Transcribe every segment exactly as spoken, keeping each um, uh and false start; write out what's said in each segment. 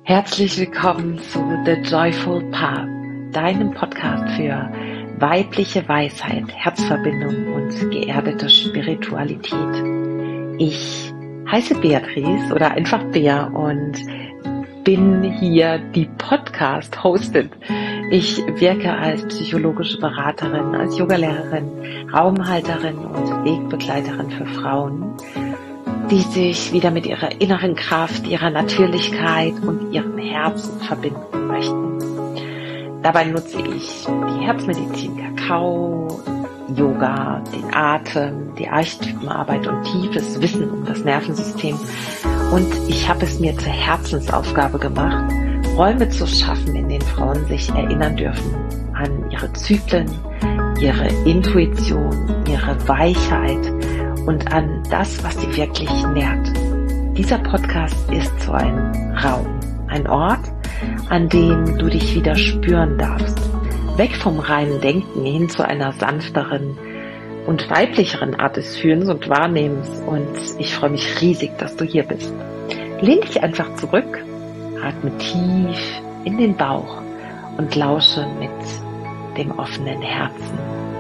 Herzlich willkommen zu The Joyful Path, deinem Podcast für weibliche Weisheit, Herzverbindung und geerdete Spiritualität. Ich heiße Beatrice oder einfach Bea und bin hier die Podcast-Hostin. Ich wirke als psychologische Beraterin, als Yogalehrerin, Raumhalterin und Wegbegleiterin für Frauen, die sich wieder mit ihrer inneren Kraft, ihrer Natürlichkeit und ihrem Herzen verbinden möchten. Dabei nutze ich die Herzmedizin Kakao, Yoga, den Atem, die Archetypenarbeit und tiefes Wissen um das Nervensystem. Und ich habe es mir zur Herzensaufgabe gemacht, Räume zu schaffen, in denen Frauen sich erinnern dürfen an ihre Zyklen, ihre Intuition, ihre Weichheit und an das, was sie wirklich nährt. Dieser Podcast ist so ein Raum, ein Ort, an dem du dich wieder spüren darfst. Weg vom reinen Denken hin zu einer sanfteren und weiblicheren Art des Fühlens und Wahrnehmens. Und ich freue mich riesig, dass du hier bist. Lehn dich einfach zurück, atme tief in den Bauch und lausche mit dem offenen Herzen.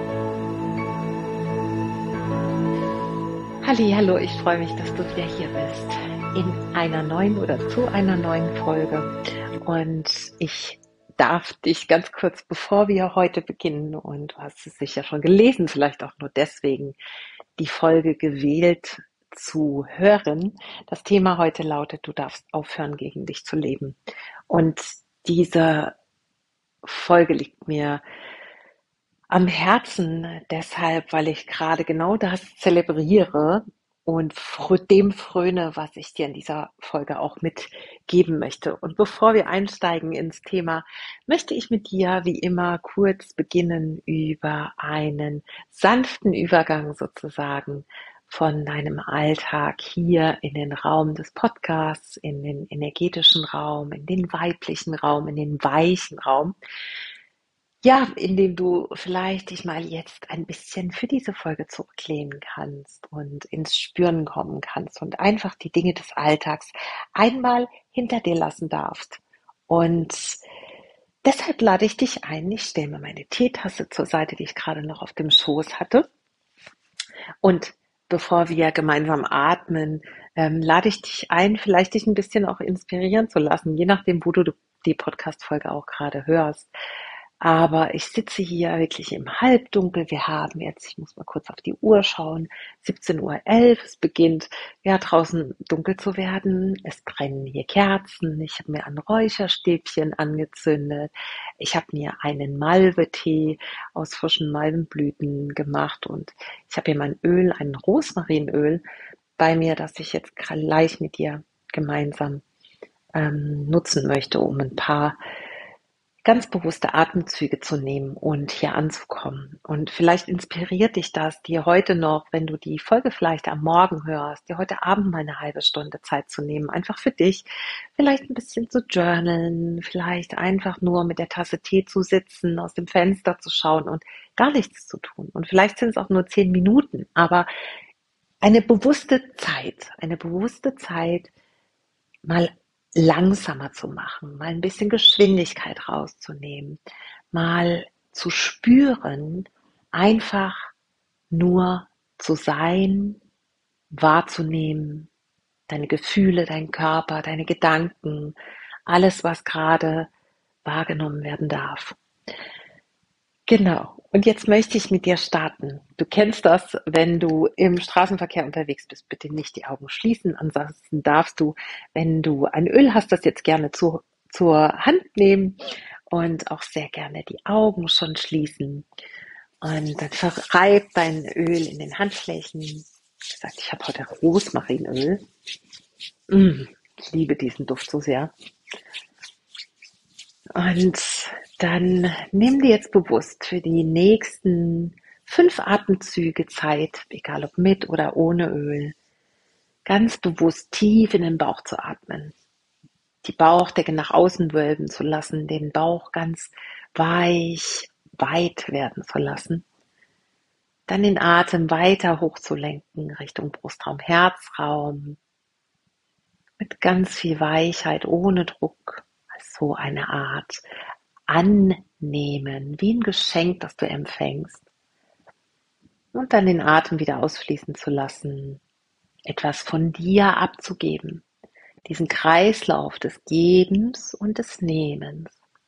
Hallo, ich freue mich, dass du wieder hier bist in einer neuen oder zu einer neuen Folge. Und ich darf dich ganz kurz, bevor wir heute beginnen, und du hast es sicher schon gelesen, vielleicht auch nur deswegen die Folge gewählt zu hören. Das Thema heute lautet: Du darfst aufhören, gegen dich zu leben. Und diese Folge liegt mir am Herzen deshalb, weil ich gerade genau das zelebriere und dem fröne, was ich dir in dieser Folge auch mitgeben möchte. Und bevor wir einsteigen ins Thema, möchte ich mit dir wie immer kurz beginnen über einen sanften Übergang sozusagen von deinem Alltag hier in den Raum des Podcasts, in den energetischen Raum, in den weiblichen Raum, in den weichen Raum. Ja, indem du vielleicht dich mal jetzt ein bisschen für diese Folge zurücklehnen kannst und ins Spüren kommen kannst und einfach die Dinge des Alltags einmal hinter dir lassen darfst. Und deshalb lade ich dich ein, ich stelle mir meine Teetasse zur Seite, die ich gerade noch auf dem Schoß hatte. Und bevor wir gemeinsam atmen, ähm, lade ich dich ein, vielleicht dich ein bisschen auch inspirieren zu lassen, je nachdem, wo du die Podcast-Folge auch gerade hörst. Aber ich sitze hier wirklich im Halbdunkel. Wir haben jetzt, ich muss mal kurz auf die Uhr schauen, siebzehn Uhr elf. Es beginnt ja draußen dunkel zu werden. Es brennen hier Kerzen. Ich habe mir ein Räucherstäbchen angezündet. Ich habe mir einen Malvetee aus frischen Malvenblüten gemacht. Und ich habe hier mein Öl, ein Rosmarinöl bei mir, das ich jetzt gleich mit dir gemeinsam ähm, nutzen möchte, um ein paar ganz bewusste Atemzüge zu nehmen und hier anzukommen. Und vielleicht inspiriert dich das, dir heute noch, wenn du die Folge vielleicht am Morgen hörst, dir heute Abend mal eine halbe Stunde Zeit zu nehmen, einfach für dich, vielleicht ein bisschen zu journalen, vielleicht einfach nur mit der Tasse Tee zu sitzen, aus dem Fenster zu schauen und gar nichts zu tun. Und vielleicht sind es auch nur zehn Minuten, aber eine bewusste Zeit, eine bewusste Zeit, mal langsamer zu machen, mal ein bisschen Geschwindigkeit rauszunehmen, mal zu spüren, einfach nur zu sein, wahrzunehmen, deine Gefühle, deinen Körper, deine Gedanken, alles, was gerade wahrgenommen werden darf. Genau. Und jetzt möchte ich mit dir starten. Du kennst das, wenn du im Straßenverkehr unterwegs bist, bitte nicht die Augen schließen. Ansonsten darfst du, wenn du ein Öl hast, das jetzt gerne zu, zur Hand nehmen und auch sehr gerne die Augen schon schließen. Und dann verreib dein Öl in den Handflächen. Wie gesagt, ich habe heute Rosmarinöl. Mm, ich liebe diesen Duft so sehr. Und dann nimm dir jetzt bewusst für die nächsten fünf Atemzüge Zeit, egal ob mit oder ohne Öl, ganz bewusst tief in den Bauch zu atmen. Die Bauchdecke nach außen wölben zu lassen, den Bauch ganz weich, weit werden zu lassen. Dann den Atem weiter hochzulenken Richtung Brustraum, Herzraum, mit ganz viel Weichheit, ohne Druck. so eine Art Annehmen, wie ein Geschenk, das du empfängst. Und dann den Atem wieder ausfließen zu lassen, etwas von dir abzugeben, diesen Kreislauf des Gebens und des Nehmens.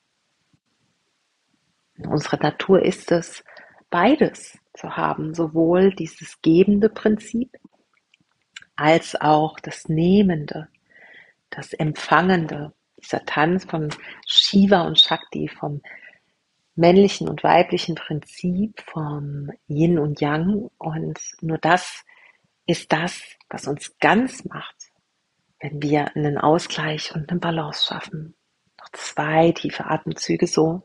In unserer Natur ist es, beides zu haben, sowohl dieses gebende Prinzip als auch das Nehmende, das Empfangende, dieser Tanz von Shiva und Shakti, vom männlichen und weiblichen Prinzip, vom Yin und Yang. Und nur das ist das, was uns ganz macht, wenn wir einen Ausgleich und eine Balance schaffen. Noch zwei tiefe Atemzüge so.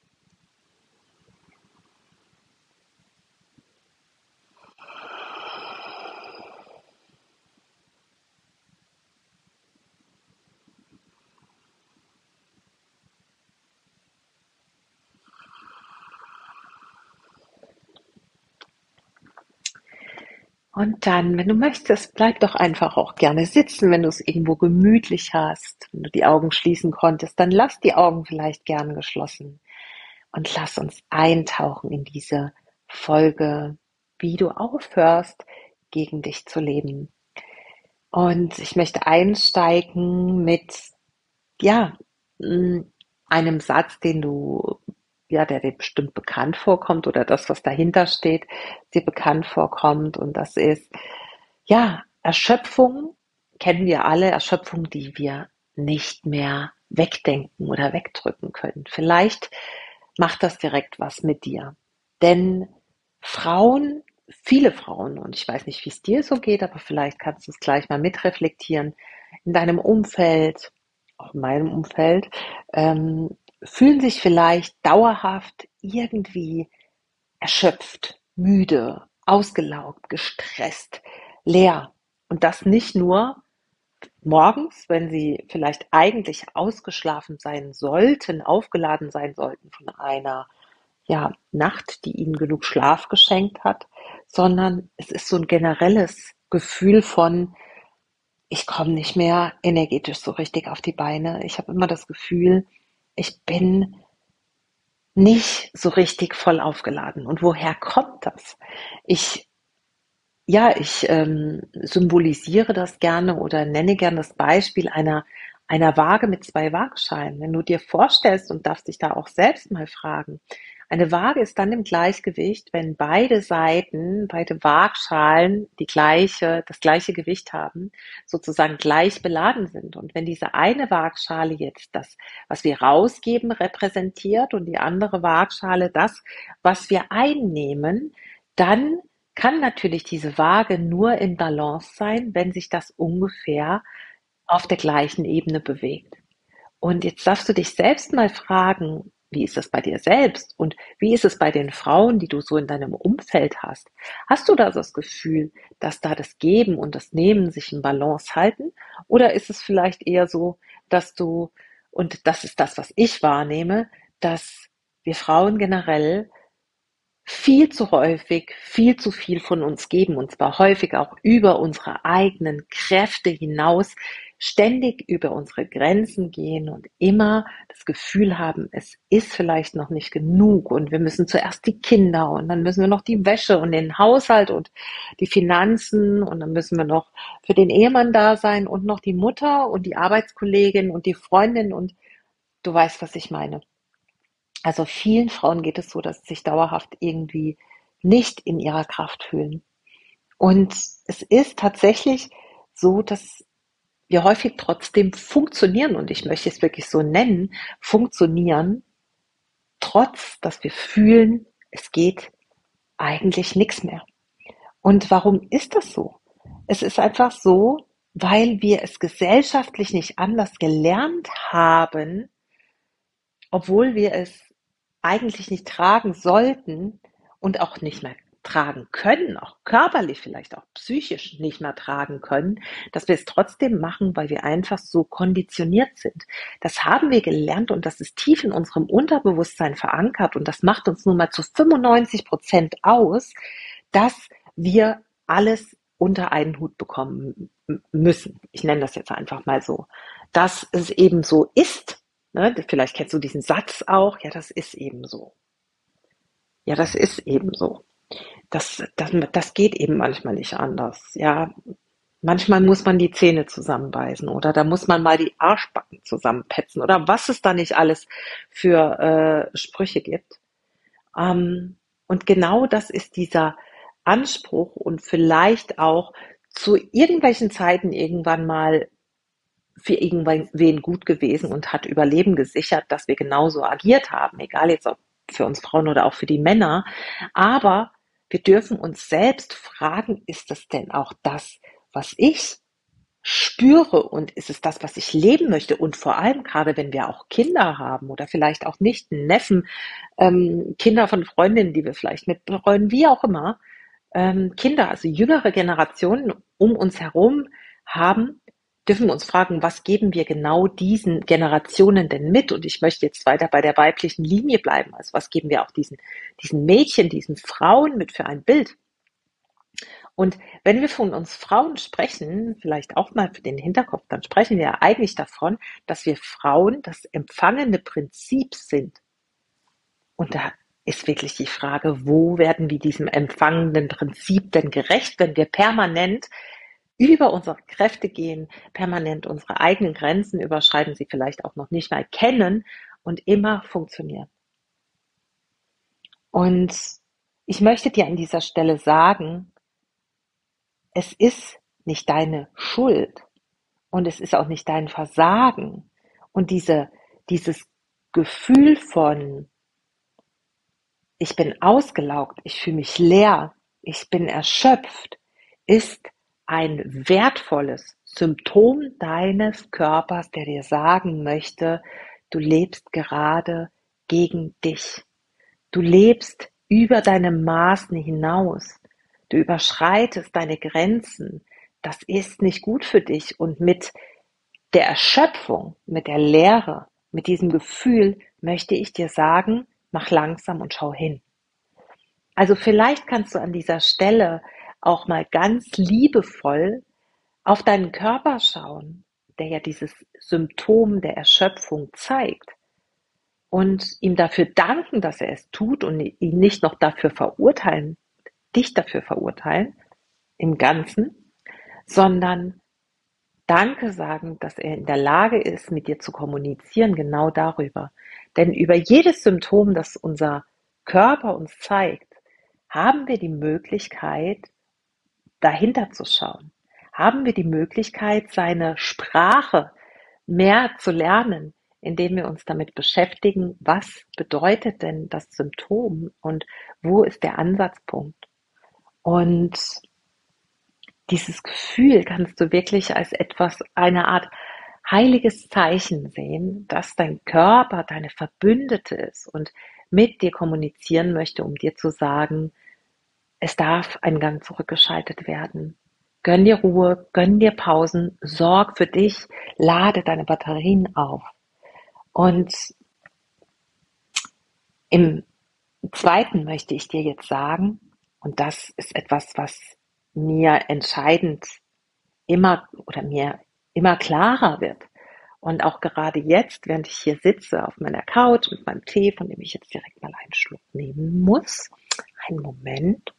Und dann, wenn du möchtest, bleib doch einfach auch gerne sitzen, wenn du es irgendwo gemütlich hast, wenn du die Augen schließen konntest, dann lass die Augen vielleicht gern geschlossen und lass uns eintauchen in diese Folge, wie du aufhörst, gegen dich zu leben. Und ich möchte einsteigen mit, ja, einem Satz, den du, ja, der dir bestimmt bekannt vorkommt oder das, was dahinter steht, dir bekannt vorkommt. Und das ist, ja, Erschöpfung kennen wir alle, Erschöpfung, die wir nicht mehr wegdenken oder wegdrücken können. Vielleicht macht das direkt was mit dir. Denn Frauen, viele Frauen, und ich weiß nicht, wie es dir so geht, aber vielleicht kannst du es gleich mal mitreflektieren, in deinem Umfeld, auch in meinem Umfeld, ähm, fühlen sich vielleicht dauerhaft irgendwie erschöpft, müde, ausgelaugt, gestresst, leer. Und das nicht nur morgens, wenn sie vielleicht eigentlich ausgeschlafen sein sollten, aufgeladen sein sollten von einer, ja, Nacht, die ihnen genug Schlaf geschenkt hat, sondern es ist so ein generelles Gefühl von, ich komme nicht mehr energetisch so richtig auf die Beine. Ich habe immer das Gefühl, ich bin nicht so richtig voll aufgeladen. Und woher kommt das? Ich, ja, ich ähm, symbolisiere das gerne oder nenne gerne das Beispiel einer, einer Waage mit zwei Waagschalen. Wenn du dir vorstellst und darfst dich da auch selbst mal fragen, eine Waage ist dann im Gleichgewicht, wenn beide Seiten, beide Waagschalen die gleiche, das gleiche Gewicht haben, sozusagen gleich beladen sind. Und wenn diese eine Waagschale jetzt das, was wir rausgeben, repräsentiert und die andere Waagschale das, was wir einnehmen, dann kann natürlich diese Waage nur in Balance sein, wenn sich das ungefähr auf der gleichen Ebene bewegt. Und jetzt darfst du dich selbst mal fragen, wie ist das bei dir selbst und wie ist es bei den Frauen, die du so in deinem Umfeld hast? Hast du da das Gefühl, dass da das Geben und das Nehmen sich in Balance halten? Oder ist es vielleicht eher so, dass du, und das ist das, was ich wahrnehme, dass wir Frauen generell viel zu häufig, viel zu viel von uns geben, und zwar häufig auch über unsere eigenen Kräfte hinaus, ständig über unsere Grenzen gehen und immer das Gefühl haben, es ist vielleicht noch nicht genug und wir müssen zuerst die Kinder und dann müssen wir noch die Wäsche und den Haushalt und die Finanzen und dann müssen wir noch für den Ehemann da sein und noch die Mutter und die Arbeitskollegin und die Freundin und du weißt, was ich meine. Also vielen Frauen geht es so, dass sie sich dauerhaft irgendwie nicht in ihrer Kraft fühlen. Und es ist tatsächlich so, dass wir häufig trotzdem funktionieren, und ich möchte es wirklich so nennen, funktionieren, trotz dass wir fühlen, es geht eigentlich nichts mehr. Und warum ist das so? Es ist einfach so, weil wir es gesellschaftlich nicht anders gelernt haben, obwohl wir es eigentlich nicht tragen sollten und auch nicht mehr tragen können, auch körperlich vielleicht auch psychisch nicht mehr tragen können, dass wir es trotzdem machen, weil wir einfach so konditioniert sind. Das haben wir gelernt und das ist tief in unserem Unterbewusstsein verankert und das macht uns nun mal zu fünfundneunzig Prozent aus, dass wir alles unter einen Hut bekommen müssen. Ich nenne das jetzt einfach mal so. Dass es eben so ist, Ne? Vielleicht kennst du diesen Satz auch, ja, das ist eben so. Ja, das ist eben so. Das, das, das geht eben manchmal nicht anders. Ja, manchmal muss man die Zähne zusammenbeißen oder da muss man mal die Arschbacken zusammenpetzen oder was es da nicht alles für äh, Sprüche gibt. Ähm, und genau das ist dieser Anspruch und vielleicht auch zu irgendwelchen Zeiten irgendwann mal für irgendwen gut gewesen und hat Überleben gesichert, dass wir genauso agiert haben, egal jetzt ob für uns Frauen oder auch für die Männer. Aber wir dürfen uns selbst fragen, ist es denn auch das, was ich spüre und ist es das, was ich leben möchte? Und vor allem gerade, wenn wir auch Kinder haben oder vielleicht auch nicht einen Neffen, ähm, Kinder von Freundinnen, die wir vielleicht mitbetreuen, wie auch immer, ähm, Kinder, also jüngere Generationen um uns herum haben, dürfen wir uns fragen, was geben wir genau diesen Generationen denn mit? Und ich möchte jetzt weiter bei der weiblichen Linie bleiben. Also was geben wir auch diesen, diesen Mädchen, diesen Frauen mit für ein Bild? Und wenn wir von uns Frauen sprechen, vielleicht auch mal für den Hinterkopf, dann sprechen wir ja eigentlich davon, dass wir Frauen das empfangene Prinzip sind. Und da ist wirklich die Frage, wo werden wir diesem empfangenden Prinzip denn gerecht, wenn wir permanent über unsere Kräfte gehen, permanent unsere eigenen Grenzen überschreiten, sie vielleicht auch noch nicht mal kennen und immer funktionieren. Und ich möchte dir an dieser Stelle sagen, es ist nicht deine Schuld und es ist auch nicht dein Versagen. Und diese, dieses Gefühl von, ich bin ausgelaugt, ich fühle mich leer, ich bin erschöpft, ist ein wertvolles Symptom deines Körpers, der dir sagen möchte, du lebst gerade gegen dich. Du lebst über deine Maßen hinaus. Du überschreitest deine Grenzen. Das ist nicht gut für dich. Und mit der Erschöpfung, mit der Leere, mit diesem Gefühl möchte ich dir sagen, mach langsam und schau hin. Also vielleicht kannst du an dieser Stelle auch mal ganz liebevoll auf deinen Körper schauen, der ja dieses Symptom der Erschöpfung zeigt und ihm dafür danken, dass er es tut und ihn nicht noch dafür verurteilen, dich dafür verurteilen im Ganzen, sondern Danke sagen, dass er in der Lage ist, mit dir zu kommunizieren, genau darüber. Denn über jedes Symptom, das unser Körper uns zeigt, haben wir die Möglichkeit, dahinter zu schauen. Haben wir die Möglichkeit, seine Sprache mehr zu lernen, indem wir uns damit beschäftigen, was bedeutet denn das Symptom und wo ist der Ansatzpunkt. Und dieses Gefühl kannst du wirklich als etwas, eine Art heiliges Zeichen sehen, dass dein Körper deine Verbündete ist und mit dir kommunizieren möchte, um dir zu sagen, es darf ein Gang zurückgeschaltet werden. Gönn dir Ruhe, gönn dir Pausen, sorg für dich, lade deine Batterien auf. Und im Zweiten möchte ich dir jetzt sagen, und das ist etwas, was mir entscheidend immer oder mir immer klarer wird. Und auch gerade jetzt, während ich hier sitze auf meiner Couch mit meinem Tee, von dem ich jetzt direkt mal einen Schluck nehmen muss. Einen Moment.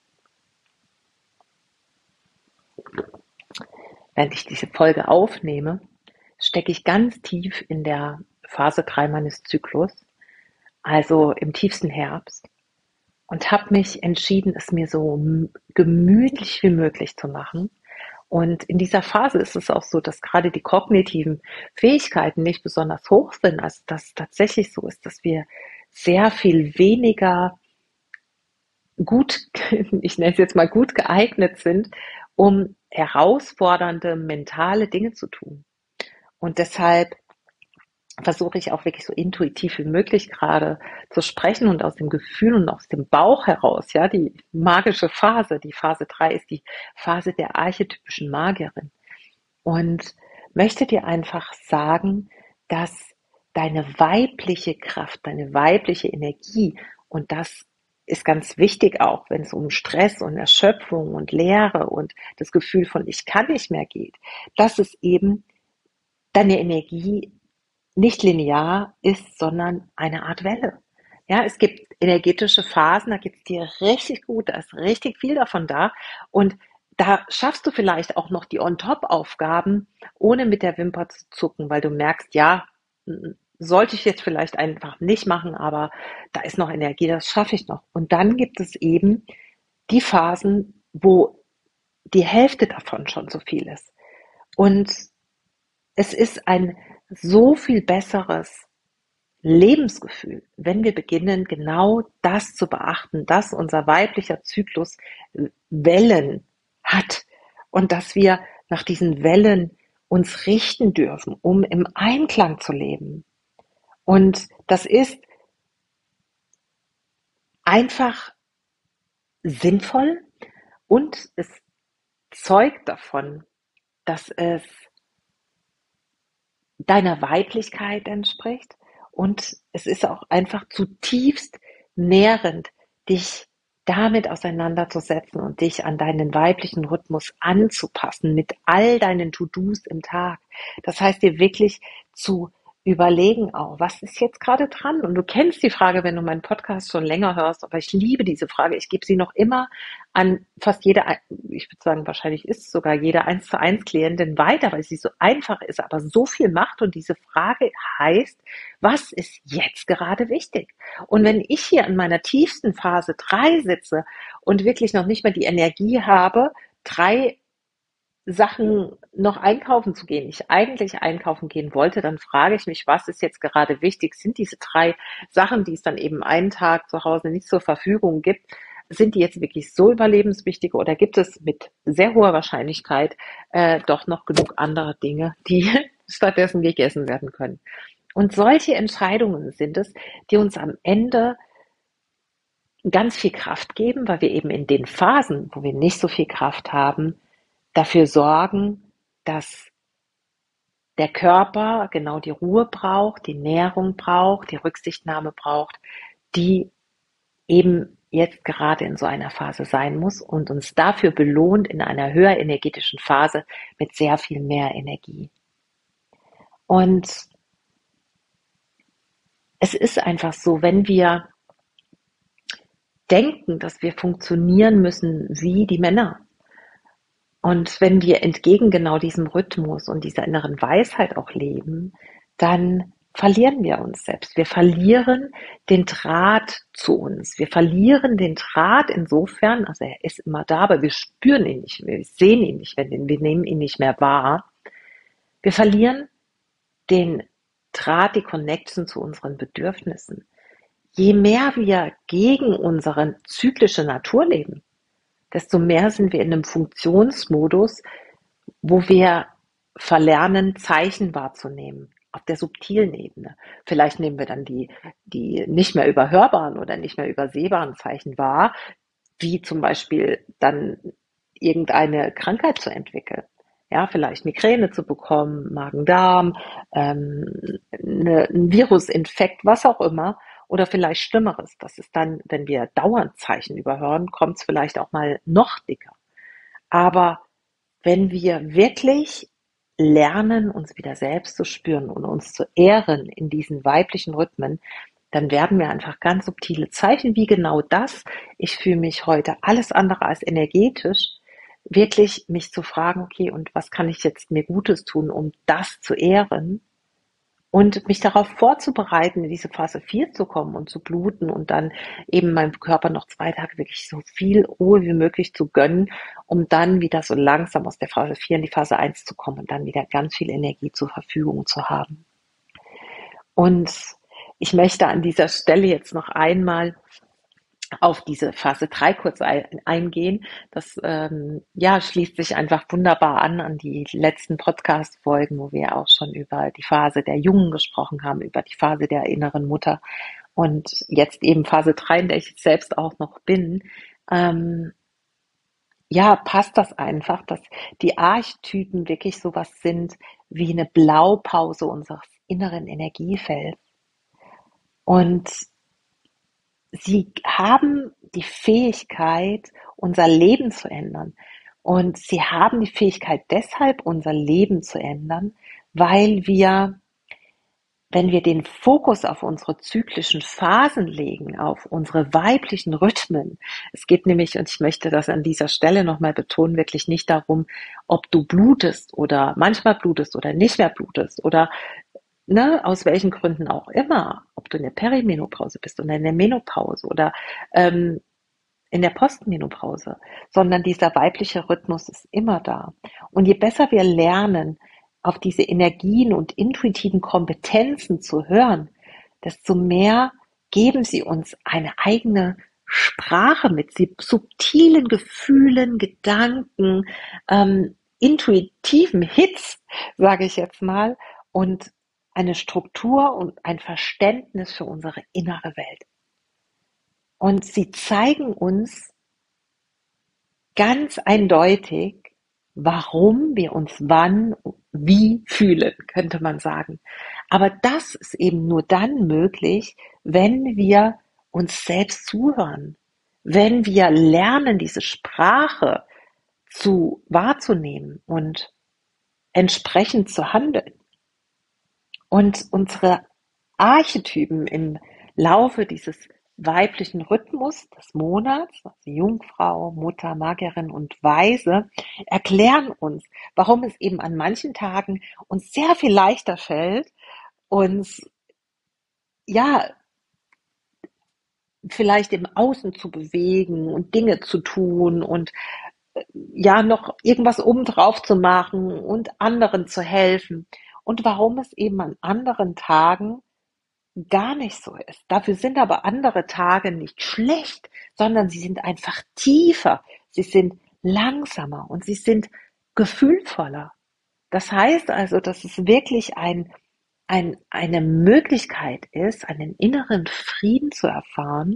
Während ich diese Folge aufnehme, stecke ich ganz tief in der Phase drei meines Zyklus, also im tiefsten Herbst, und habe mich entschieden, es mir so gemütlich wie möglich zu machen. Und in dieser Phase ist es auch so, dass gerade die kognitiven Fähigkeiten nicht besonders hoch sind, also dass es tatsächlich so ist, dass wir sehr viel weniger gut, ich nenne es jetzt mal gut geeignet sind, um herausfordernde mentale Dinge zu tun. Und deshalb versuche ich auch wirklich so intuitiv wie möglich gerade zu sprechen und aus dem Gefühl und aus dem Bauch heraus, ja, die magische Phase, die Phase drei ist die Phase der archetypischen Magierin. Und möchte dir einfach sagen, dass deine weibliche Kraft, deine weibliche Energie, und das ist ganz wichtig auch, wenn es um Stress und Erschöpfung und Leere und das Gefühl von ich kann nicht mehr geht, dass es eben deine Energie nicht linear ist, sondern eine Art Welle. Ja, es gibt energetische Phasen, da geht's dir richtig gut, da ist richtig viel davon da und da schaffst du vielleicht auch noch die On-top-Aufgaben, ohne mit der Wimper zu zucken, weil du merkst, ja, m- sollte ich jetzt vielleicht einfach nicht machen, aber da ist noch Energie, das schaffe ich noch. Und dann gibt es eben die Phasen, wo die Hälfte davon schon so viel ist. Und es ist ein so viel besseres Lebensgefühl, wenn wir beginnen, genau das zu beachten, dass unser weiblicher Zyklus Wellen hat und dass wir nach diesen Wellen uns richten dürfen, um im Einklang zu leben. Und das ist einfach sinnvoll und es zeugt davon, dass es deiner Weiblichkeit entspricht und es ist auch einfach zutiefst nährend, dich damit auseinanderzusetzen und dich an deinen weiblichen Rhythmus anzupassen mit all deinen To-Dos im Tag. Das heißt, dir wirklich zu überlegen auch, was ist jetzt gerade dran? Und du kennst die Frage, wenn du meinen Podcast schon länger hörst, aber ich liebe diese Frage. Ich gebe sie noch immer an fast jede, ich würde sagen, wahrscheinlich ist sogar jede eins zu eins Klientin weiter, weil sie so einfach ist, aber so viel macht. Und diese Frage heißt, was ist jetzt gerade wichtig? Und wenn ich hier in meiner tiefsten Phase drei sitze und wirklich noch nicht mal die Energie habe, drei Sachen noch einkaufen zu gehen, ich eigentlich einkaufen gehen wollte, dann frage ich mich, was ist jetzt gerade wichtig? Sind diese drei Sachen, die es dann eben einen Tag zu Hause nicht zur Verfügung gibt, sind die jetzt wirklich so überlebenswichtig oder gibt es mit sehr hoher Wahrscheinlichkeit äh, doch noch genug andere Dinge, die stattdessen gegessen werden können? Und solche Entscheidungen sind es, die uns am Ende ganz viel Kraft geben, weil wir eben in den Phasen, wo wir nicht so viel Kraft haben, dafür sorgen, dass der Körper genau die Ruhe braucht, die Nährung braucht, die Rücksichtnahme braucht, die eben jetzt gerade in so einer Phase sein muss und uns dafür belohnt in einer höher energetischen Phase mit sehr viel mehr Energie. Und es ist einfach so, wenn wir denken, dass wir funktionieren müssen wie die Männer, und wenn wir entgegen genau diesem Rhythmus und dieser inneren Weisheit auch leben, dann verlieren wir uns selbst. Wir verlieren den Draht zu uns. Wir verlieren den Draht insofern, also er ist immer da, aber wir spüren ihn nicht, wir sehen ihn nicht, wir nehmen ihn nicht mehr wahr. Wir verlieren den Draht, die Connection zu unseren Bedürfnissen. Je mehr wir gegen unsere zyklische Natur leben, desto mehr sind wir in einem Funktionsmodus, wo wir verlernen, Zeichen wahrzunehmen auf der subtilen Ebene. Vielleicht nehmen wir dann die, die nicht mehr überhörbaren oder nicht mehr übersehbaren Zeichen wahr, wie zum Beispiel dann irgendeine Krankheit zu entwickeln. Ja, vielleicht Migräne zu bekommen, Magen-Darm, ähm, eine, ein Virusinfekt, was auch immer. Oder vielleicht Schlimmeres. Das ist dann, wenn wir dauernd Zeichen überhören, kommt es vielleicht auch mal noch dicker. Aber wenn wir wirklich lernen, uns wieder selbst zu spüren und uns zu ehren in diesen weiblichen Rhythmen, dann werden wir einfach ganz subtile Zeichen, wie genau das, ich fühle mich heute alles andere als energetisch, wirklich mich zu fragen, okay, und was kann ich jetzt mir Gutes tun, um das zu ehren und mich darauf vorzubereiten, in diese Phase vier zu kommen und zu bluten und dann eben meinem Körper noch zwei Tage wirklich so viel Ruhe wie möglich zu gönnen, um dann wieder so langsam aus der Phase vier in die Phase eins zu kommen und dann wieder ganz viel Energie zur Verfügung zu haben. Und ich möchte an dieser Stelle jetzt noch einmal auf diese Phase drei kurz eingehen. Das ähm, ja, schließt sich einfach wunderbar an an die letzten Podcast-Folgen, wo wir auch schon über die Phase der Jungen gesprochen haben, über die Phase der inneren Mutter und jetzt eben Phase drei, in der ich selbst auch noch bin. Ähm, ja, passt das einfach, dass die Archetypen wirklich sowas sind wie eine Blaupause unseres inneren Energiefelds. Und sie haben die Fähigkeit, unser Leben zu ändern. Und sie haben die Fähigkeit deshalb, unser Leben zu ändern, weil wir wenn wir den Fokus auf unsere zyklischen Phasen legen, auf unsere weiblichen Rhythmen. Es geht nämlich, und ich möchte das an dieser Stelle nochmal betonen, wirklich nicht darum, ob du blutest oder manchmal blutest oder nicht mehr blutest oder ne, aus welchen Gründen auch immer, ob du in der Perimenopause bist oder in der Menopause oder ähm, in der Postmenopause, sondern dieser weibliche Rhythmus ist immer da. Und je besser wir lernen, auf diese Energien und intuitiven Kompetenzen zu hören, desto mehr geben sie uns eine eigene Sprache mit subtilen Gefühlen, Gedanken, ähm, intuitiven Hits, sage ich jetzt mal, und eine Struktur und ein Verständnis für unsere innere Welt. Und sie zeigen uns ganz eindeutig, warum wir uns wann, wie fühlen, könnte man sagen. Aber das ist eben nur dann möglich, wenn wir uns selbst zuhören, wenn wir lernen, diese Sprache zu wahrzunehmen und entsprechend zu handeln. Und unsere Archetypen im Laufe dieses weiblichen Rhythmus des Monats, also Jungfrau, Mutter, Magierin und Weise, erklären uns, warum es eben an manchen Tagen uns sehr viel leichter fällt, uns ja vielleicht im Außen zu bewegen und Dinge zu tun und ja noch irgendwas obendrauf zu machen und anderen zu helfen und warum es eben an anderen Tagen gar nicht so ist. Dafür sind aber andere Tage nicht schlecht, sondern sie sind einfach tiefer, sie sind langsamer und sie sind gefühlvoller. Das heißt also, dass es wirklich ein, ein, eine Möglichkeit ist, einen inneren Frieden zu erfahren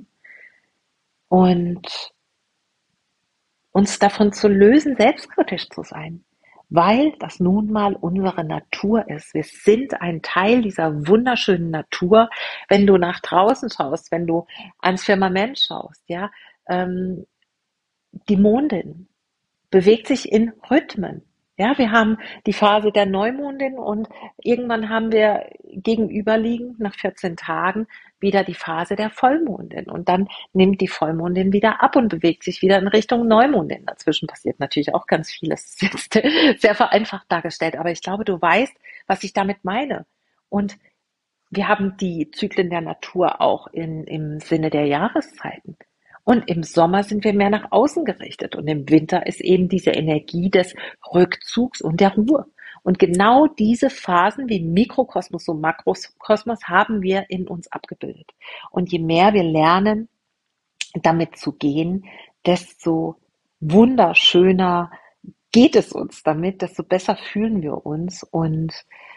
und uns davon zu lösen, selbstkritisch zu sein, weil das nun mal unsere Natur ist. Wir sind ein Teil dieser wunderschönen Natur. Wenn du nach draußen schaust, wenn du ans Firmament schaust, ja, ähm, die Mondin bewegt sich in Rhythmen. Ja, wir haben die Phase der Neumondin und irgendwann haben wir gegenüberliegend nach vierzehn Tagen wieder die Phase der Vollmondin. Und dann nimmt die Vollmondin wieder ab und bewegt sich wieder in Richtung Neumondin. Dazwischen passiert natürlich auch ganz viel. Das ist jetzt sehr vereinfacht dargestellt, aber ich glaube, du weißt, was ich damit meine. Und wir haben die Zyklen der Natur auch in, im Sinne der Jahreszeiten. Und im Sommer sind wir mehr nach außen gerichtet und im Winter ist eben diese Energie des Rückzugs und der Ruhe. Und genau diese Phasen wie Mikrokosmos und Makrokosmos haben wir in uns abgebildet. Und je mehr wir lernen, damit zu gehen, desto wunderschöner geht es uns damit, desto besser fühlen wir uns und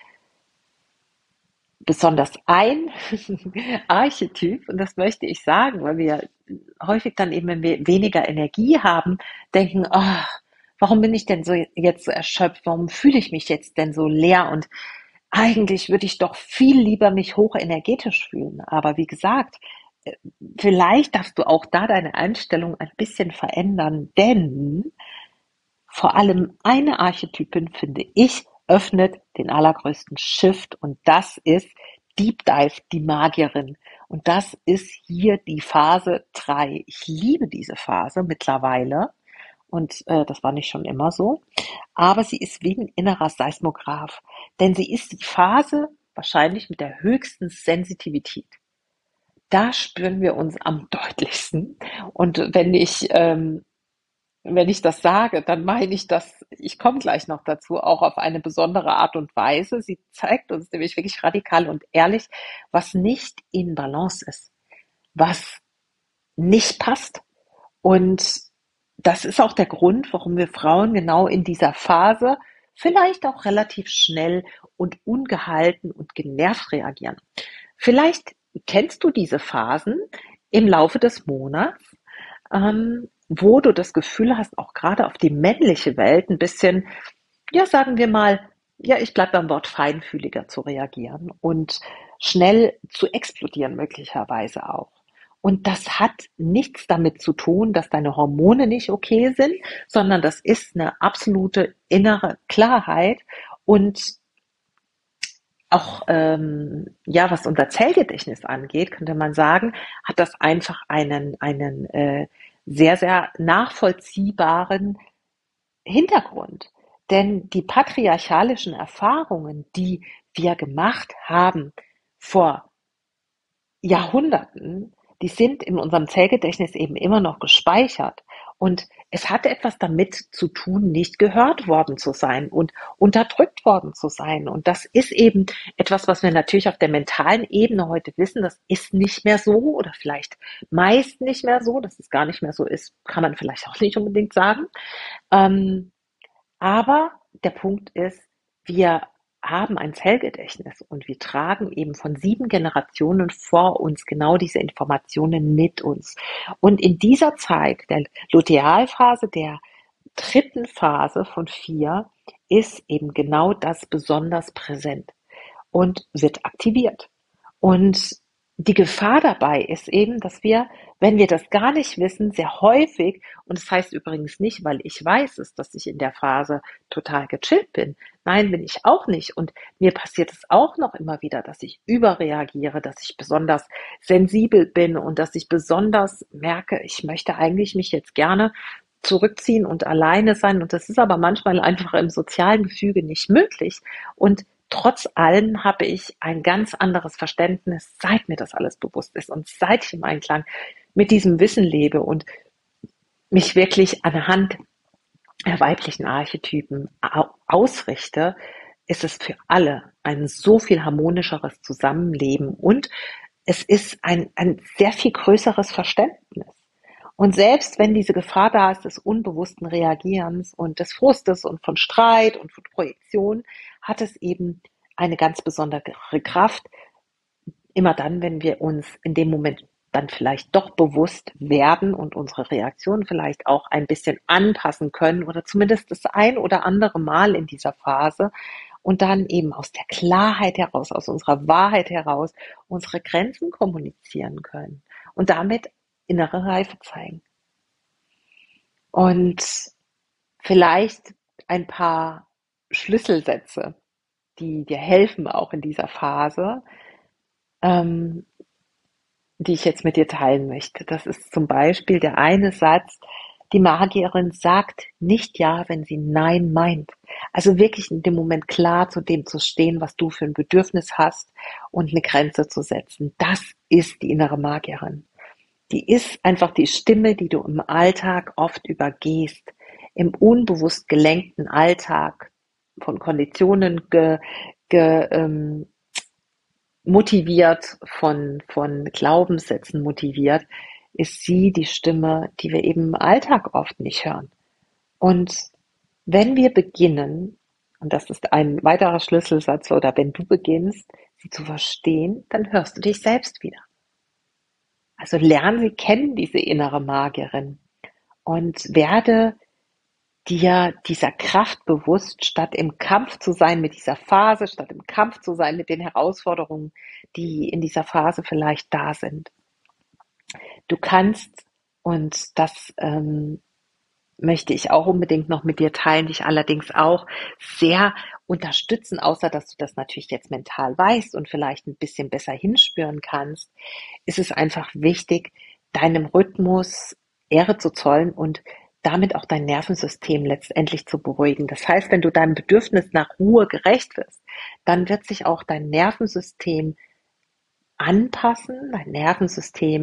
besonders ein Archetyp, und das möchte ich sagen, weil wir häufig dann eben, wenn wir weniger Energie haben, denken, oh, warum bin ich denn so jetzt so erschöpft, warum fühle ich mich jetzt denn so leer und eigentlich würde ich doch viel lieber mich hochenergetisch fühlen. Aber wie gesagt, vielleicht darfst du auch da deine Einstellung ein bisschen verändern, denn vor allem eine Archetypin, finde ich, öffnet den allergrößten Shift und das ist Deep Dive, die Magierin. Und das ist hier die Phase drei. Ich liebe diese Phase mittlerweile und äh, das war nicht schon immer so, aber sie ist wie ein innerer Seismograph, denn sie ist die Phase wahrscheinlich mit der höchsten Sensitivität. Da spüren wir uns am deutlichsten und wenn ich ähm, wenn ich das sage, dann meine ich das, ich komme gleich noch dazu, auch auf eine besondere Art und Weise. Sie zeigt uns nämlich wirklich radikal und ehrlich, was nicht in Balance ist, was nicht passt. Und das ist auch der Grund, warum wir Frauen genau in dieser Phase vielleicht auch relativ schnell und ungehalten und genervt reagieren. Vielleicht kennst du diese Phasen im Laufe des Monats, ähm, wo du das Gefühl hast, auch gerade auf die männliche Welt ein bisschen, ja, sagen wir mal, ja, ich bleibe beim Wort feinfühliger zu reagieren und schnell zu explodieren möglicherweise auch. Und das hat nichts damit zu tun, dass deine Hormone nicht okay sind, sondern das ist eine absolute innere Klarheit und auch, ähm, ja, was unser Zellgedächtnis angeht, könnte man sagen, hat das einfach einen, einen äh, sehr, sehr nachvollziehbaren Hintergrund. Denn die patriarchalischen Erfahrungen, die wir gemacht haben vor Jahrhunderten, die sind in unserem Zellgedächtnis eben immer noch gespeichert. Und es hat etwas damit zu tun, nicht gehört worden zu sein und unterdrückt worden zu sein. Und das ist eben etwas, was wir natürlich auf der mentalen Ebene heute wissen. Das ist nicht mehr so oder vielleicht meist nicht mehr so. Dass es gar nicht mehr so ist, kann man vielleicht auch nicht unbedingt sagen. Ähm, aber der Punkt ist, wir haben ein Zellgedächtnis und wir tragen eben von sieben Generationen vor uns genau diese Informationen mit uns. Und in dieser Zeit, der Lutealphase, der dritten Phase von vier, ist eben genau das besonders präsent und wird aktiviert. Und die Gefahr dabei ist eben, dass wir, wenn wir das gar nicht wissen, sehr häufig, und das heißt übrigens nicht, weil ich weiß es, dass ich in der Phase total gechillt bin. Nein, bin ich auch nicht. Und mir passiert es auch noch immer wieder, dass ich überreagiere, dass ich besonders sensibel bin und dass ich besonders merke, ich möchte eigentlich mich jetzt gerne zurückziehen und alleine sein. Und das ist aber manchmal einfach im sozialen Gefüge nicht möglich. Und trotz allem habe ich ein ganz anderes Verständnis, seit mir das alles bewusst ist und seit ich im Einklang mit diesem Wissen lebe und mich wirklich anhand der weiblichen Archetypen ausrichte, ist es für alle ein so viel harmonischeres Zusammenleben und es ist ein, ein sehr viel größeres Verständnis. Und selbst wenn diese Gefahr da ist des unbewussten Reagierens und des Frustes und von Streit und von Projektion, hat es eben eine ganz besondere Kraft, immer dann, wenn wir uns in dem Moment dann vielleicht doch bewusst werden und unsere Reaktion vielleicht auch ein bisschen anpassen können oder zumindest das ein oder andere Mal in dieser Phase und dann eben aus der Klarheit heraus, aus unserer Wahrheit heraus unsere Grenzen kommunizieren können und damit innere Reife zeigen. Und vielleicht ein paar Schlüsselsätze, die dir helfen auch in dieser Phase, ähm, die ich jetzt mit dir teilen möchte. Das ist zum Beispiel der eine Satz: Die Magierin sagt nicht ja, wenn sie nein meint. Also wirklich in dem Moment klar zu dem zu stehen, was du für ein Bedürfnis hast und eine Grenze zu setzen. Das ist die innere Magierin. Die ist einfach die Stimme, die du im Alltag oft übergehst, im unbewusst gelenkten Alltag, von Konditionen ge, ge, ähm, motiviert, von, von Glaubenssätzen motiviert, ist sie die Stimme, die wir eben im Alltag oft nicht hören. Und wenn wir beginnen, und das ist ein weiterer Schlüsselsatz, oder wenn du beginnst, sie zu verstehen, dann hörst du dich selbst wieder. Also lerne sie kennen, diese innere Magierin, und werde dir dieser Kraft bewusst, statt im Kampf zu sein mit dieser Phase, statt im Kampf zu sein mit den Herausforderungen, die in dieser Phase vielleicht da sind. Du kannst, und das ähm, möchte ich auch unbedingt noch mit dir teilen, dich allerdings auch sehr unterstützen, außer dass du das natürlich jetzt mental weißt und vielleicht ein bisschen besser hinspüren kannst, ist es einfach wichtig, deinem Rhythmus Ehre zu zollen und damit auch dein Nervensystem letztendlich zu beruhigen. Das heißt, wenn du deinem Bedürfnis nach Ruhe gerecht wirst, dann wird sich auch dein Nervensystem anpassen, dein Nervensystem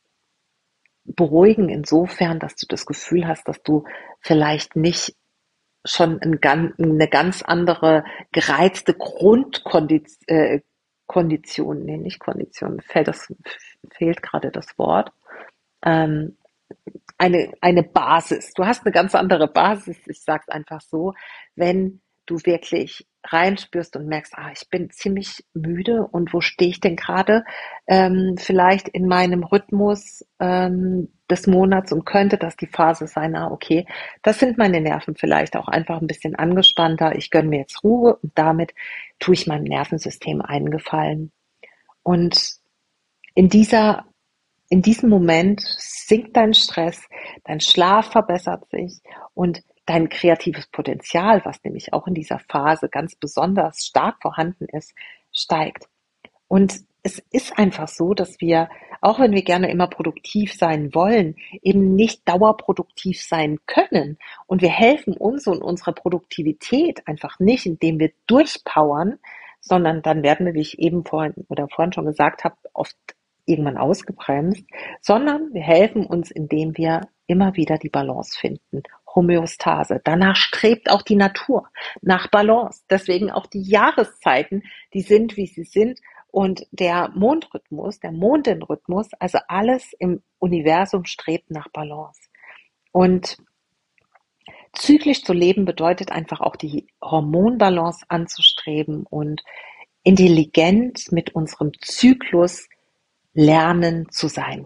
beruhigen insofern, dass du das Gefühl hast, dass du vielleicht nicht schon ein, eine ganz andere gereizte Grundkondition, äh, Kondition, nee, nicht Kondition, fällt das, fehlt gerade das Wort, ähm, eine, eine Basis. Du hast eine ganz andere Basis, ich sage es einfach so, wenn du wirklich reinspürst und merkst, ah, ich bin ziemlich müde und wo stehe ich denn gerade ähm, vielleicht in meinem Rhythmus ähm, des Monats und könnte das die Phase sein, ah, okay, das sind meine Nerven vielleicht auch einfach ein bisschen angespannter, ich gönne mir jetzt Ruhe und damit tue ich meinem Nervensystem einen Gefallen. Und in dieser in diesem Moment sinkt dein Stress, dein Schlaf verbessert sich und dein kreatives Potenzial, was nämlich auch in dieser Phase ganz besonders stark vorhanden ist, steigt. Und es ist einfach so, dass wir, auch wenn wir gerne immer produktiv sein wollen, eben nicht dauerproduktiv sein können. Und wir helfen uns und unserer Produktivität einfach nicht, indem wir durchpowern, sondern dann werden wir, wie ich eben vorhin oder vorhin schon gesagt habe, oft irgendwann ausgebremst, sondern wir helfen uns, indem wir immer wieder die Balance finden. Homöostase. Danach strebt auch die Natur nach Balance. Deswegen auch die Jahreszeiten, die sind, wie sie sind. Und der Mondrhythmus, der Mondenrhythmus, also alles im Universum strebt nach Balance. Und zyklisch zu leben bedeutet einfach auch die Hormonbalance anzustreben und intelligent mit unserem Zyklus lernen zu sein.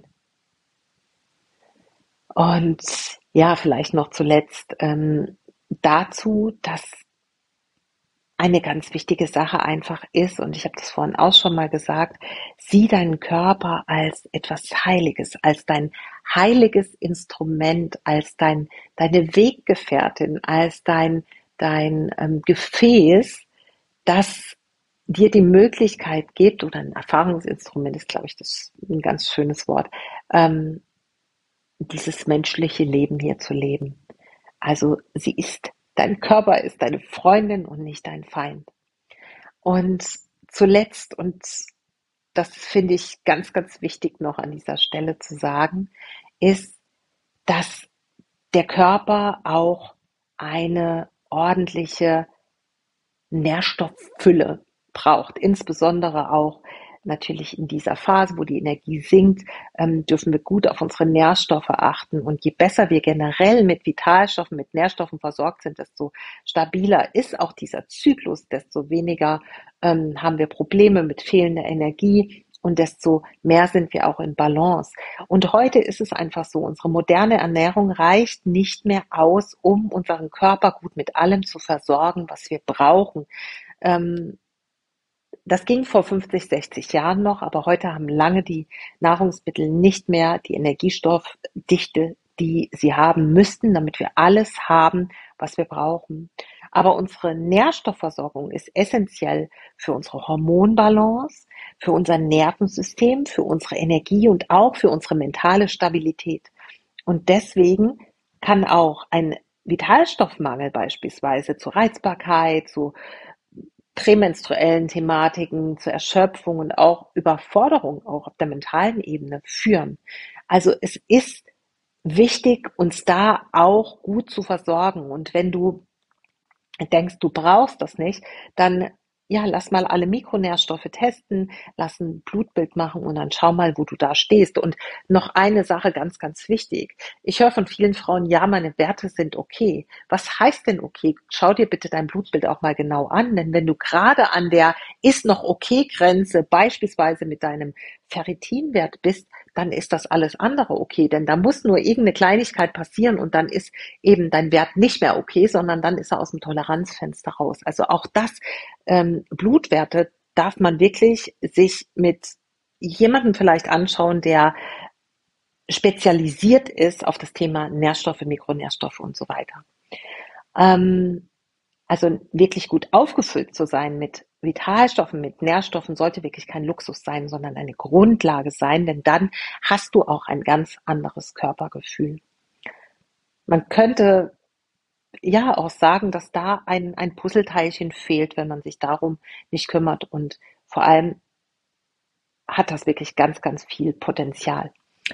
Und ja, vielleicht noch zuletzt ähm, dazu, dass eine ganz wichtige Sache einfach ist, und ich habe das vorhin auch schon mal gesagt, sieh deinen Körper als etwas Heiliges, als dein heiliges Instrument, als dein, deine Weggefährtin, als dein, dein ähm, Gefäß, das dir die Möglichkeit gibt, oder ein Erfahrungsinstrument ist, glaube ich, das ein ganz schönes Wort, ähm, dieses menschliche Leben hier zu leben. Also sie ist, dein Körper ist deine Freundin und nicht dein Feind. Und zuletzt, und das finde ich ganz, ganz wichtig noch an dieser Stelle zu sagen, ist, dass der Körper auch eine ordentliche Nährstofffülle braucht, insbesondere auch natürlich in dieser Phase, wo die Energie sinkt, ähm, dürfen wir gut auf unsere Nährstoffe achten. Und je besser wir generell mit Vitalstoffen, mit Nährstoffen versorgt sind, desto stabiler ist auch dieser Zyklus, desto weniger ähm, haben wir Probleme mit fehlender Energie und desto mehr sind wir auch in Balance. Und heute ist es einfach so, unsere moderne Ernährung reicht nicht mehr aus, um unseren Körper gut mit allem zu versorgen, was wir brauchen. Ähm, Das ging vor fünfzig, sechzig Jahren noch, aber heute haben lange die Nahrungsmittel nicht mehr die Energiestoffdichte, die sie haben müssten, damit wir alles haben, was wir brauchen. Aber unsere Nährstoffversorgung ist essentiell für unsere Hormonbalance, für unser Nervensystem, für unsere Energie und auch für unsere mentale Stabilität. Und deswegen kann auch ein Vitalstoffmangel beispielsweise zu Reizbarkeit, zu prämenstruellen Thematiken, zur Erschöpfung und auch Überforderung, auch auf der mentalen Ebene führen. Also es ist wichtig, uns da auch gut zu versorgen. Und wenn du denkst, du brauchst das nicht, dann ja, lass mal alle Mikronährstoffe testen, lass ein Blutbild machen und dann schau mal, wo du da stehst. Und noch eine Sache ganz, ganz wichtig. Ich höre von vielen Frauen, ja, meine Werte sind okay. Was heißt denn okay? Schau dir bitte dein Blutbild auch mal genau an, denn wenn du gerade an der ist noch okay Grenze, beispielsweise mit deinem Ferritinwert bist, dann ist das alles andere okay, denn da muss nur irgendeine Kleinigkeit passieren und dann ist eben dein Wert nicht mehr okay, sondern dann ist er aus dem Toleranzfenster raus. Also auch das, ähm, Blutwerte darf man wirklich sich mit jemandem vielleicht anschauen, der spezialisiert ist auf das Thema Nährstoffe, Mikronährstoffe und so weiter. Ähm, also wirklich gut aufgefüllt zu sein mit Vitalstoffen, mit Nährstoffen sollte wirklich kein Luxus sein, sondern eine Grundlage sein, denn dann hast du auch ein ganz anderes Körpergefühl. Man könnte ja auch sagen, dass da ein, ein Puzzleteilchen fehlt, wenn man sich darum nicht kümmert, und vor allem hat das wirklich ganz, ganz viel Potenzial.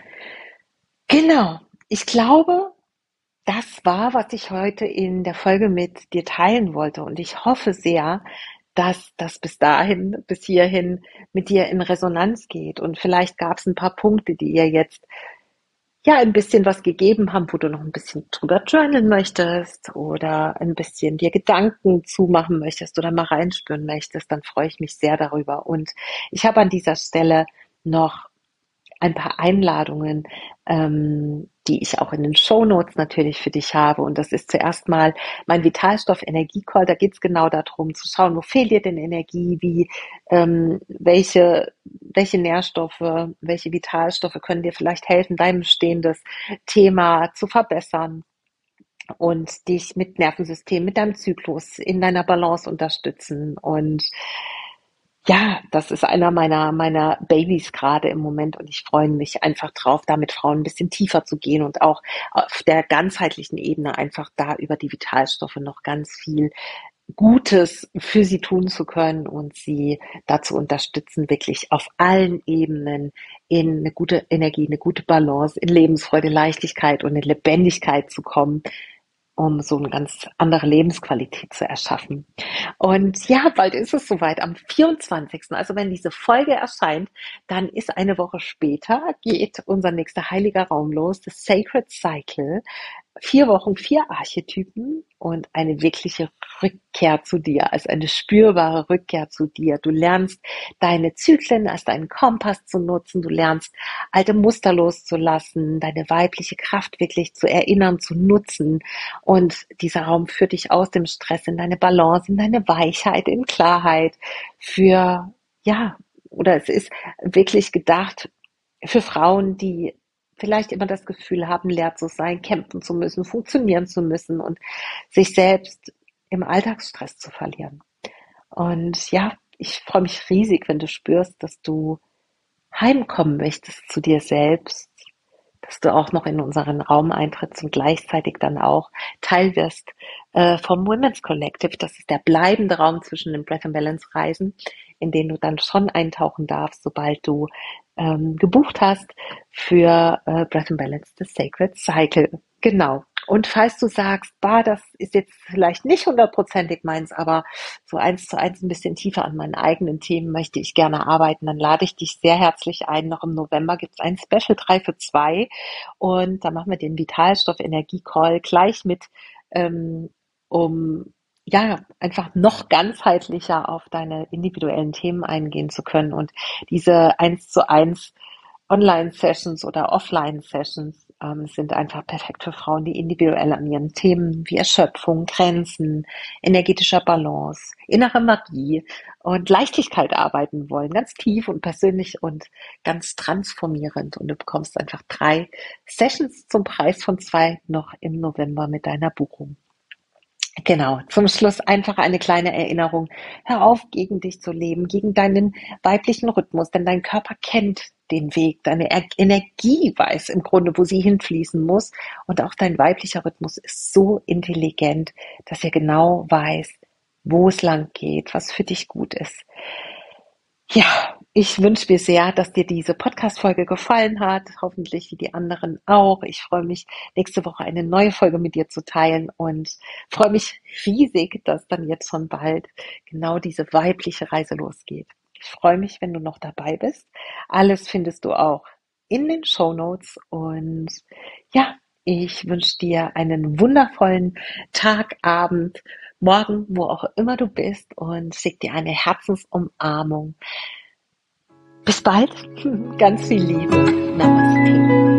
Genau, ich glaube, das war, was ich heute in der Folge mit dir teilen wollte, und ich hoffe sehr, dass das bis dahin, bis hierhin mit dir in Resonanz geht, und vielleicht gab es ein paar Punkte, die ihr jetzt ja ein bisschen was gegeben haben, wo du noch ein bisschen drüber journalen möchtest oder ein bisschen dir Gedanken zumachen möchtest oder mal reinspüren möchtest, dann freue ich mich sehr darüber. Und ich habe an dieser Stelle noch ein paar Einladungen, ähm, die ich auch in den Shownotes natürlich für dich habe. Und das ist zuerst mal mein Vitalstoff Energiecall. Da geht es genau darum, zu schauen, wo fehlt dir denn Energie, wie, ähm, welche, welche Nährstoffe, welche Vitalstoffe können dir vielleicht helfen, dein bestehendes Thema zu verbessern und dich mit Nervensystem, mit deinem Zyklus in deiner Balance unterstützen. Und Ja, das ist einer meiner meiner Babys gerade im Moment und ich freue mich einfach drauf, da mit Frauen ein bisschen tiefer zu gehen und auch auf der ganzheitlichen Ebene einfach da über die Vitalstoffe noch ganz viel Gutes für sie tun zu können und sie dazu unterstützen, wirklich auf allen Ebenen in eine gute Energie, eine gute Balance, in Lebensfreude, Leichtigkeit und in Lebendigkeit zu kommen, um so eine ganz andere Lebensqualität zu erschaffen. Und ja, bald ist es soweit, am vierundzwanzigsten Also wenn diese Folge erscheint, dann ist eine Woche später, geht unser nächster heiliger Raum los, das Sacred Cycle. Vier Wochen, vier Archetypen und eine wirkliche Rückkehr zu dir, also eine spürbare Rückkehr zu dir. Du lernst deine Zyklen als deinen Kompass zu nutzen, du lernst alte Muster loszulassen, deine weibliche Kraft wirklich zu erinnern, zu nutzen. Und dieser Raum führt dich aus dem Stress in deine Balance, in deine Weichheit, in Klarheit für, ja, oder es ist wirklich gedacht für Frauen, die vielleicht immer das Gefühl haben, leer zu sein, kämpfen zu müssen, funktionieren zu müssen und sich selbst im Alltagsstress zu verlieren. Und ja, ich freue mich riesig, wenn du spürst, dass du heimkommen möchtest zu dir selbst, dass du auch noch in unseren Raum eintrittst und gleichzeitig dann auch Teil wirst äh, vom Women's Collective. Das ist der bleibende Raum zwischen den Breath and Balance Reisen, in den du dann schon eintauchen darfst, sobald du ähm, gebucht hast für äh, Breath and Balance, the Sacred Cycle. Genau. Und falls du sagst, bah, das ist jetzt vielleicht nicht hundertprozentig meins, aber so eins zu eins ein bisschen tiefer an meinen eigenen Themen möchte ich gerne arbeiten, dann lade ich dich sehr herzlich ein. Noch im November gibt es ein Special drei für zwei und da machen wir den Vitalstoff Energie Call gleich mit, ähm, um ja einfach noch ganzheitlicher auf deine individuellen Themen eingehen zu können und diese eins zu eins Online-Sessions oder Offline-Sessions ähm, sind einfach perfekt für Frauen, die individuell an ihren Themen wie Erschöpfung, Grenzen, energetischer Balance, innere Magie und Leichtigkeit arbeiten wollen. Ganz tief und persönlich und ganz transformierend. Und du bekommst einfach drei Sessions zum Preis von zwei noch im November mit deiner Buchung. Genau, zum Schluss einfach eine kleine Erinnerung. Hör auf, gegen dich zu leben, gegen deinen weiblichen Rhythmus, denn dein Körper kennt den Weg, deine er Energie weiß im Grunde, wo sie hinfließen muss. Und auch dein weiblicher Rhythmus ist so intelligent, dass er genau weiß, wo es lang geht, was für dich gut ist. Ja, ich wünsche mir sehr, dass dir diese Podcast-Folge gefallen hat. Hoffentlich wie die anderen auch. Ich freue mich, nächste Woche eine neue Folge mit dir zu teilen und freue mich riesig, dass dann jetzt schon bald genau diese weibliche Reise losgeht. Ich freue mich, wenn du noch dabei bist. Alles findest du auch in den Shownotes und ja, ich wünsche dir einen wundervollen Tag, Abend, Morgen, wo auch immer du bist und schick dir eine Herzensumarmung. Bis bald, ganz viel Liebe. Namaste.